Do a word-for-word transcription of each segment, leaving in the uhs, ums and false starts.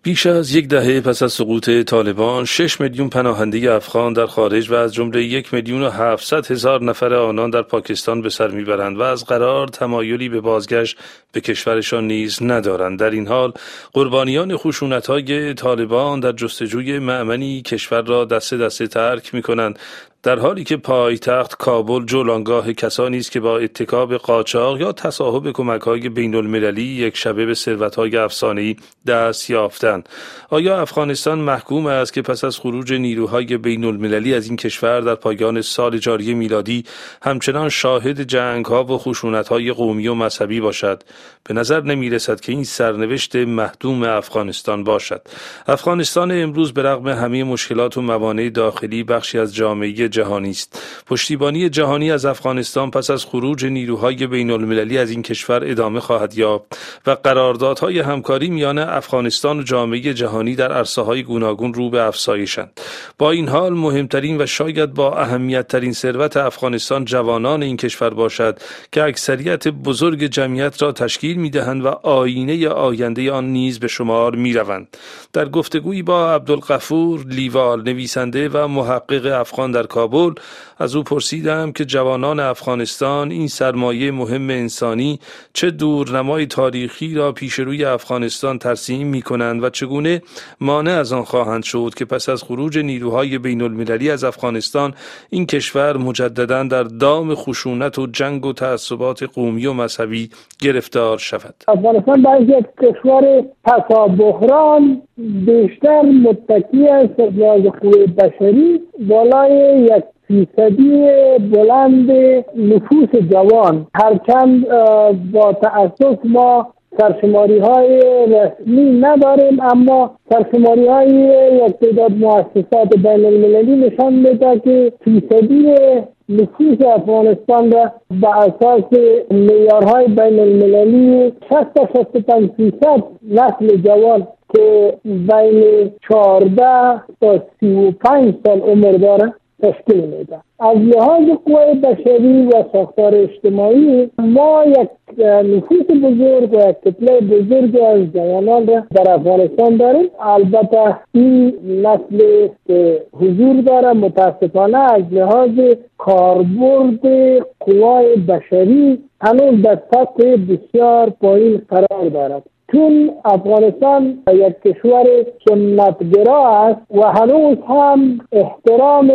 بیش از یک دهه پس از سقوط طالبان، شش میلیون پناهنده افغان در خارج و از جمله یک میلیون و هفتصد هزار نفر آنان در پاکستان به سر میبرند و از قرار تمایلی به بازگشت به کشورشان نیز ندارند. در این حال قربانیان خشونت‌های طالبان در جستجوی مأمنی کشور را دسته دسته ترک می‌کنند، در حالی که پایتخت کابل جولانگاه کسانی است که با اتکا به قاچاق یا تصاحب کمک‌های بین‌المللی یک شبه به ثروت‌های افسانه‌ای دست یافتند. آیا افغانستان محکوم است که پس از خروج نیروهای بین‌المللی از این کشور در پایان سال جاری میلادی همچنان شاهد جنگ‌ها و خشونت‌های قومی و مذهبی باشد؟ به نظر نمی‌رسد که این سرنوشت محتوم افغانستان باشد. افغانستان امروز به رغم همه مشکلات و موانع داخلی بخشی از جامعه جهانی است. پشتیبانی جهانی از افغانستان پس از خروج نیروهای بین‌المللی از این کشور ادامه خواهد یافت و قراردادهای همکاری میان افغانستان و جامعه جهانی در عرصه‌های گوناگون رو به افزایشند. با این حال مهمترین و شاید با اهمیت ترین ثروت افغانستان جوانان این کشور باشد که اکثریت بزرگ جمعیت را تشکیل می‌دهند و آینه آینده آن نیز به شمار می‌روند. در گفتگویی با عبدالغفور لیوال، نویسنده و محقق افغان در کابل، از او پرسیدم که جوانان افغانستان این سرمایه مهم انسانی چه دورنمای تاریخی را پیش روی افغانستان ترسیم می کنند و چگونه مانع از آن خواهند شد که پس از خروج نیروهای بین المللی از افغانستان این کشور مجددا در دام خشونت و جنگ و تعصبات قومی و مذهبی گرفتار شود. افغانستان باید یک کشور پسا بحران بیشتر متکی است از لحاظ قوه بشری بالای یک فیصدی بلند نفوس جوان، هرچند با تأسف ما سرشماری های رسمی نداریم، اما سرشماری های یک تعداد مؤسسات بین المللی نشان میده که فیصدی نفوس افغانستان را به اساس معیارهای بین المللی شصت تا شصت و پنج فیصد نسل جوان که بین چهارده تا سی و پنج سال عمر داره تشکیل میده. از لحاظ قوه بشری و ساختار اجتماعی ما یک نفوس بزرگ و یک کتله بزرگ از جوانان را در افغانستان داریم. البته این نسل که حضور داره متاسفانه از لحاظ کاربرد قوای بشری هنوز در سطح بسیار پایین قرار دارد، چون افغانستان یک کشور سنتگرا است و هنوز هم احترام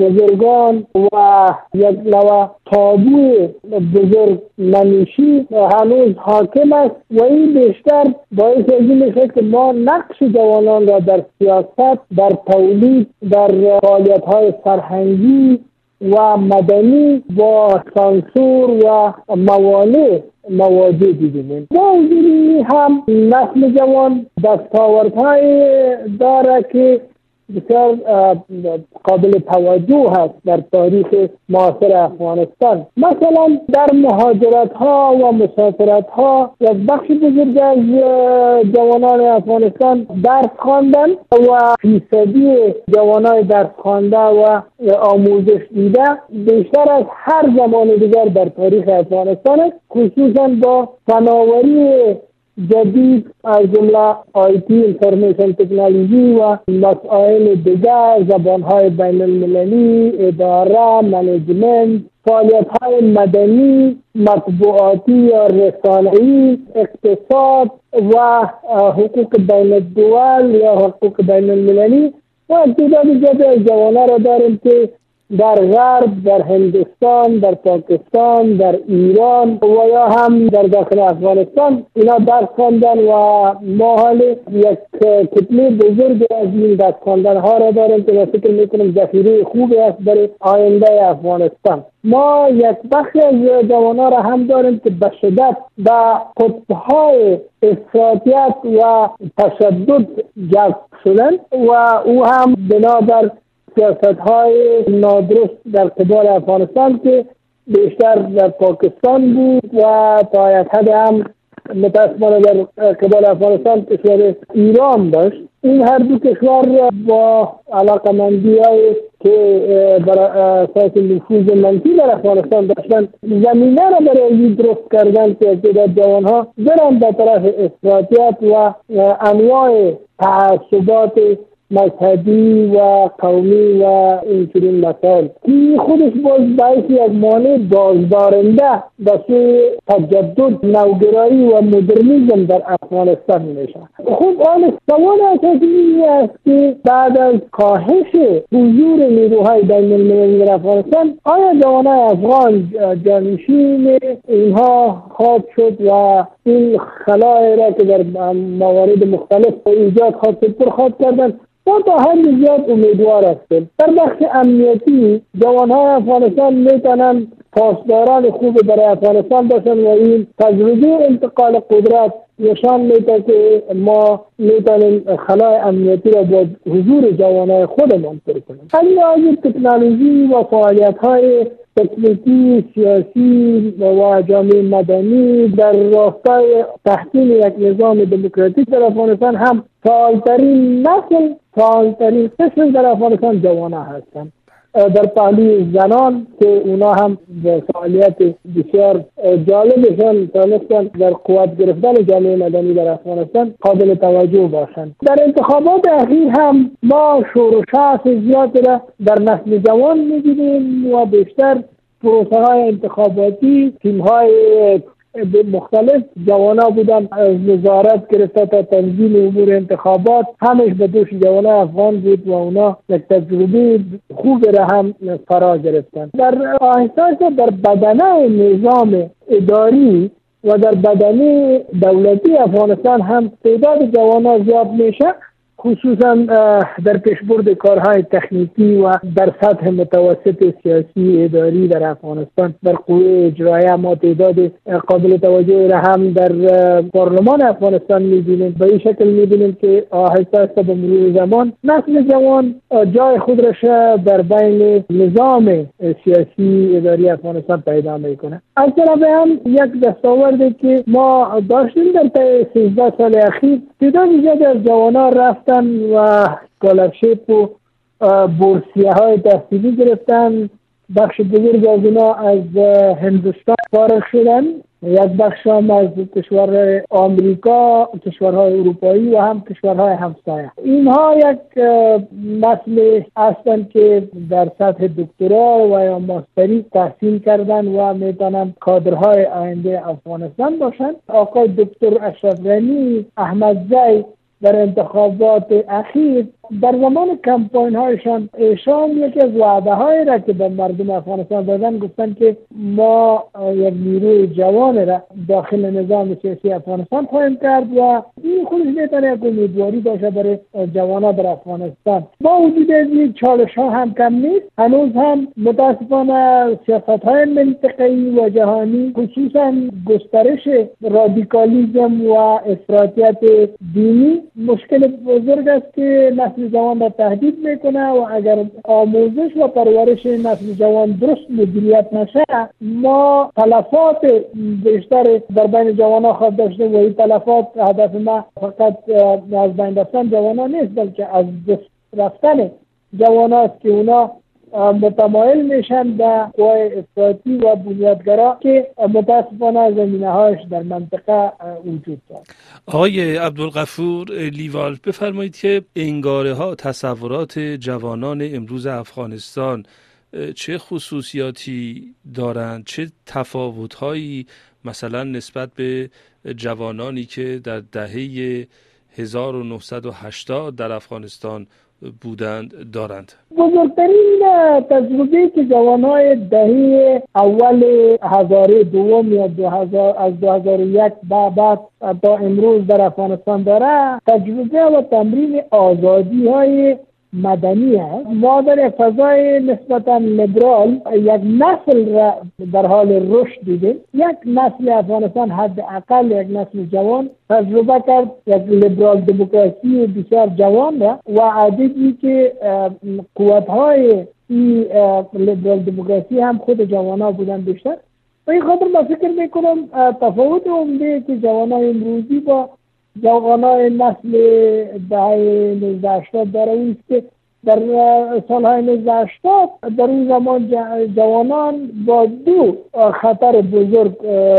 بزرگان و یک نوع تابوی بزرگ منشی هنوز حاکم است و این بیشتر باعث از این میشه که ما نقش جوانان را در سیاست، در تولید، در فعالیت‌های فرهنگی و مدنی با سانسور و موانع مواجه دیدیم. با وجود هم نسل جوان دستاوردهای داره که بسیار قابل توجه هست در تاریخ معاصر افغانستان. مثلا در مهاجرت ها و مسافرت ها یک بخش بزرگ از جوانان افغانستان درس خواندن و فیصدی جوانان درس خوانده و آموزش دیده بیشتر از هر زمان دیگر در تاریخ افغانستان است، خصوصا با فناوری جدید از جمله آیتی، انفورمیشن تکنولوژی و مسائل دیگر، زبانهای بین المللی، اداره، منیجمنت، فعالیت‌های مدنی، مطبوعاتی یا رسانه‌ای، اقتصاد و حقوق بین الدول یا حقوق بین المللی و تعداد زیادی از جوانان را داریم که در غرب، در هندوستان، در پاکستان، در ایران و یا هم در داخل افغانستان اینا درس خواندن و ما حال یک کتله بزرگ از این درس خواندن ها را داریم که فکر میکنم ذخیره خوبی است برای آینده افغانستان. ما یک بخشی از جوانان را هم داریم که به شدت به قطب‌های افراطیت و تشدد جذب شدن و او هم بنابر سیاست‌های نادرست در قبال افغانستان که بیشتر در پاکستان بود و تا یک حد هم متاسفانه در قبال افغانستان کشور ایران داشت. این هر دو کشور با علاقمندی‌های که بر اساس نفوذ منفی در افغانستان داشتن زمینه را برای این درست کردن که تعداد جوانها برن به طرف افراطیت و انواع تعصبات مذهبی و قومی و اینچنین مسائل که خودش باز باعثی از مانع بازدارنده به سوی تجدد، نوگرایی و مدرنیسم در افغانستان میشه. خب آن سوال اساسی این است که بعد از کاهش حضور نیروهای بین المللی در افغانستان آیا جوانای افغان جانشین اینها خواهد شد و این خلایی را که در موارد مختلف ایجاد خواهد شد پر خواهد کردن؟ ما تا حد زیاد امیدوار هستیم. در بخش امنیتی جوانهای افغانستان میتونن پاسداران خوب برای افغانستان باشن و این تجربه انتقال قدرت نشان میده که ما میتونیم خلای امنیتی را با حضور جوانهای خودمان پر کنیم. همین از تکنولوژی و فعالیت‌های تکنیکی، سیاسی و جامعه مدنی در راستای تحسین یک نظام دموکراتیک در افغانستان هم فعالترین نسل، فعالترین قسم در افغانستان جوانان هستند. در پهلوی زنان که اونا هم به فعالیت بسیار جالبشان تانستن در قوت گرفتن جامعه مدنی در افغانستان قابل توجه باشند. در انتخابات اخیر هم ما شور و شعف زیاد را در نسل جوان می‌بینیم و بیشتر پروسه های انتخاباتی تیم های مختلف جوانا بودن، از نظارت گرفته تا تنظیم امور انتخابات همش به دوش جوانا افغان بود و اونا یک تجربه خوب را هم فرا گرفتن. در آهسته در بدنه نظام اداری و در بدنه دولتی افغانستان هم تعداد جوانا زیاد میشه، خصوصا در پیشبرد کارهای تکنیکی و در سطح متوسط سیاسی اداری در افغانستان. در قوه اجرایه ما تعداد قابل توجه را هم در پارلمان افغانستان می‌بینیم. به این شکل می‌بینیم که آهسته آهسته به مرور زمان نسل جوان جای خود را در بین نظام سیاسی اداری افغانستان پیدا می‌کنه. از طرف هم یک دستاوردی که ما داشتیم در طی سیزده سال اخیر، تعداد زیادی از جوانان رفتن و اسکالرشیپ و بورسیه های تحصیلی گرفتن. بخش بزرگ از اینا از هندوستان فارغ شدن، یک بخش هم از کشور آمریکا، کشورهای اروپایی و هم کشورهای همسایه. اینها یک نسل هستند که در سطح دکترا و یا ماستری تحصیل کردن و میتونن کادرهای آینده افغانستان باشند. آقای دکتر اشرف غنی احمدزی در انتخابات اخیر در زمان کمپاین هایشان ایشان یکی از وعده های را که به مردم افغانستان دادن گفتن که ما یک نیروی جوان را داخل نظام سیاسی افغانستان خواهیم کرد و این خودش میتونه یک امیدواری باشه برای جوانان در افغانستان. با وجود این چالش ها هم کم نیست، هنوز هم متاسفانه سیاست های منطقه‌ای و جهانی خصوصا گسترش رادیکالیسم و افراطیت دینی مشکل بزرگ است که نسل جوان را تهدید میکنه و اگر آموزش و پرورش نسل جوان درست مدیریت نشه ما تلفات بیشتر در بین جوانان خواهد داشتیم و این تلفات هدف ما فقط از بین رفتن جوانان نیست بلکه از دست رفتن جوانان است که اونا متمایل میشن به قوای افراطی و بنیادگرا که متاسفانه زمینه هایش در منطقه وجود دارد. آقای عبدالغفور لیوال، بفرمایید که انگاره ها تصورات جوانان امروز افغانستان چه خصوصیاتی دارند، چه تفاوت هایی مثلا نسبت به جوانانی که در دهه هزار و نهصد و هشتاد در افغانستان بودند دارند؟ بزرگترین تجربه که جوانای دهه اول هزاره دوم یا دو هزار از دو هزار و یک بعد تا امروز در افغانستان داره تجربه و تمرین آزادی های مدنی هست. ما در یک فضای نسبتا لیبرال یک نسل را در حال رشد دیدیم. یک نسل افغانستان حداقل یک نسل جوان تجربه کرد یک لیبرال دموکراسی بسیار جوان را و عدیدی که قوت‌های این لیبرال دموکراسی هم خود جوانان بودن بیشتر. و این خاطر من فکر میکنم تفاوت عمده که جوانای امروزی با جوانای نسل دهه نوزده هشتاد داره است که در سالهای نوزده هشتاد در اون زمان جوانان با دو خطر بزرگ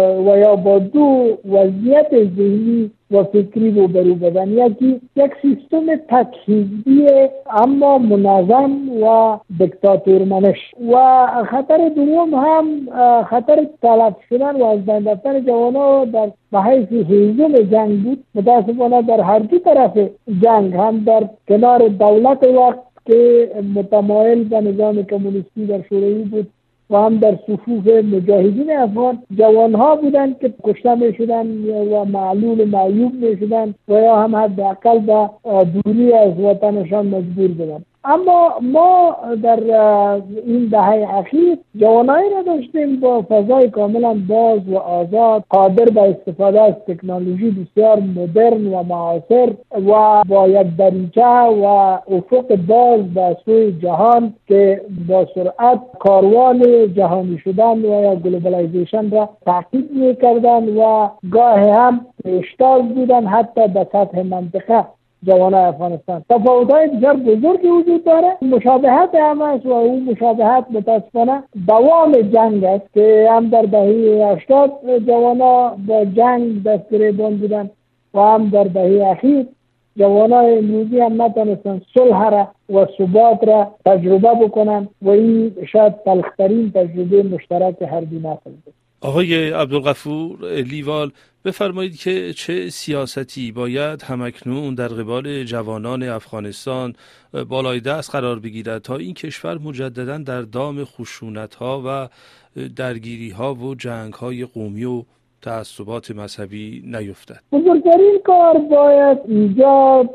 و یا با دو وضعیت ذهنی و فکری روبرو بودن. یکی یک سیستم تک‌حزبی اما منظم و دیکتاتورمنش و خطر دوم هم خطر تلف شدن و از بین رفتن جوانان در به حیث هیزم جنگ بود. متاسفانه در هر دو طرف جنگ، هم در کنار دولت وقت که متمایل به نظام کمونیستی در شوروی بود و هم در صفوف مجاهدین افغان جوانها بودند که کشته می شدن و معلول معیوب می شدن و یا هم حداقل به دوری از وطنشان مجبور بودند. اما ما در این دهه اخیر جوانایی را داشتیم با فضای کاملا باز و آزاد، قادر به استفاده از تکنولوژی بسیار مدرن و معاصر و با یک دریچه و افق باز به سوی جهان که با سرعت کاروان جهانی شدن و یا گلوبالایزیشن را تعقیب می‌کردند و گاه هم پیشتاز بودند حتی به سطح منطقه. جوانای افغانستان تفاوت‌های بسیار بزرگی وجود داره، مشابهت هم است و اون مشابهت متاسفانه دوام جنگ است که هم در دهه هشتاد جوانا با جنگ دست گریبان بودن و هم در دهه اخیر جوانای امروزی هم نتونستن صلح را و ثبات را تجربه بکنن و این شاید تلخترین تجربه مشترک هر دو نسل بود. آقای عبدالغفور لیوال، بفرمایید که چه سیاستی باید همکنون در قبال جوانان افغانستان بالای دست قرار بگیرد تا این کشور مجددا در دام خشونت‌ها و درگیری‌ها و جنگ‌های قومی و تعصبات مذهبی نیفتد؟ بزرگترین کار باید ایجاد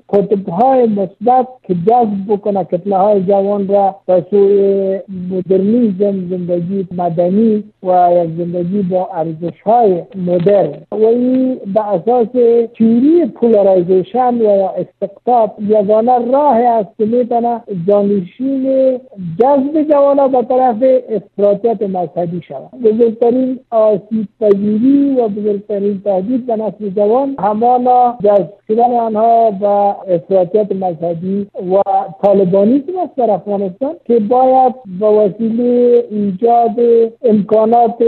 قطب‌های مثبت که جذب بکنه کتله‌های جوان را به سوی مدرنیسم، زندگی مدنی و یک زندگی با ارزش‌های مدرن و این به اساس تئوری پولارایزیشن و یا استقطاب یگانه راه است که میتونه جانشین جذب جوانان به طرف افراطیت مذهبی شود. بزرگترین آسیب و بزرگترین تهدید به نسل جوان همانا جذب شدن آنها به افراطیت مذهبی و طالبانیسم است در افغانستان که باید با وسیله ایجاد امکانات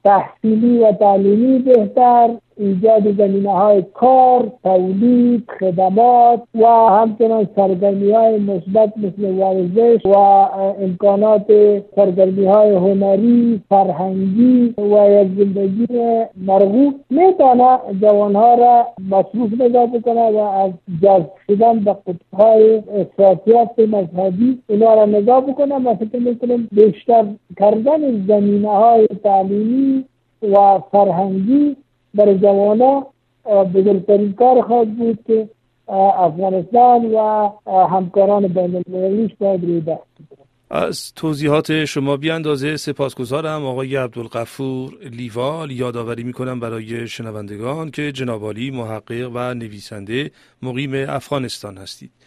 تحصیلی و تعلیمی بهتر، ایجاد زمینه‌های کار، تولید، خدمات و همچنین سرگرمی‌های مثبت مثل ورزش و امکانات سرگرمی‌های هنری، فرهنگی و یک زندگی مرغوب میتونه جوانها را مصروف نگاه بکنه و از جذب شدن به قطب‌های افراطیت مذهبی اینا را نگاه بکنه. من فکر می‌کنم بیشتر کردن زمینه‌های تعلیمی و فرهنگی برای جوانا بزرگترین کار خواهد بود که افغانستان و همکاران بین المللیش باید روی دست بگیرند. از توضیحات شما بی اندازه سپاسگزارم آقای عبدالغفور لیوال. یادآوری میکنم برای شنوندگان که جناب عالی محقق و نویسنده مقیم افغانستان هستید.